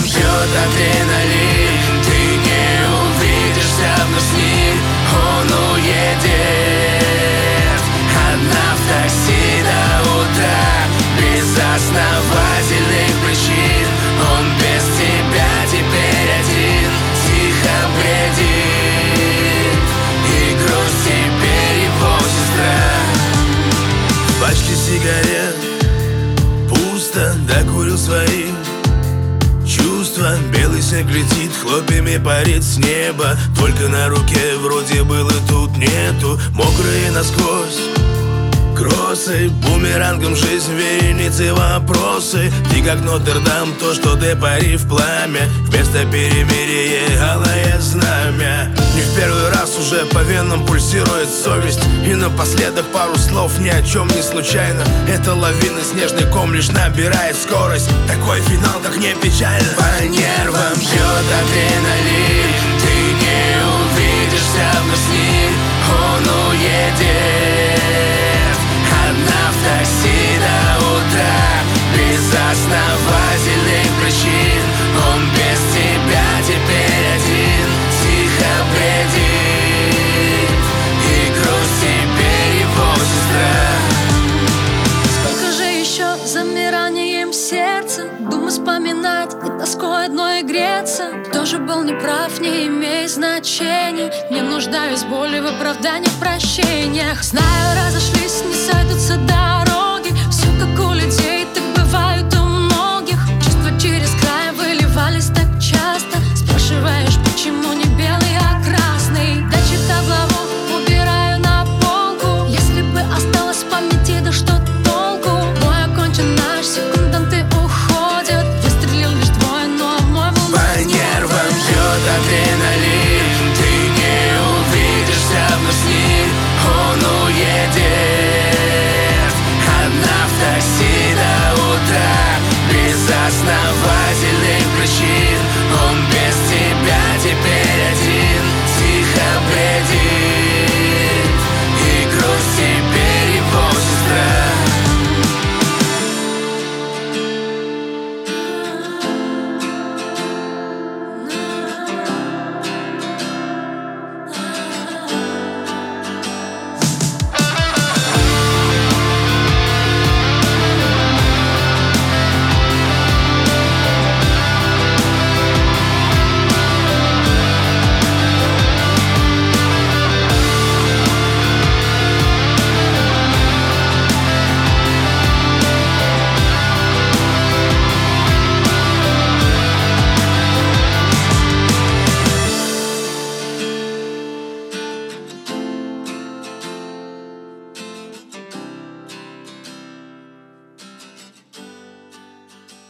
бьет адреналин. Ты не увидишься вновь с ним. Он уедет одна в такси до утра, без основательных причин. Он без тебя теперь один, тихо бредит, и грусть теперь его сестра. В пачке сигарет пусто, докурил свои чувства. Белый снег летит, хлопьями парит с неба. Только на руке вроде был и тут нету. Мокрые насквозь кроссы, бумерангом жизнь, вереницы вопросы. Ты как Нотр-Дам, то, что ты пари в пламя. Вместо перемирия алое знамя. Не в первый раз уже по венам пульсирует совесть. И напоследок пару слов ни о чем не случайно. Эта лавина, снежный ком лишь набирает скорость. Такой финал, как не печально. По нервам бьет адреналин. Ты не увидишься вновь с ним. Он уедет одна в такси до утра, без основательных причин. Он без тебя теперь один, тихо бредит, и грусть теперь его сестра. Сколько же еще замиранием сердца думаю вспоминать и тоской одной греться. Тоже был неправ, не имеет значения. Не нуждаюсь в боли, в оправданиях, в прощениях. Знаю, разошлись, не сойдутся дороги. Все как у людей.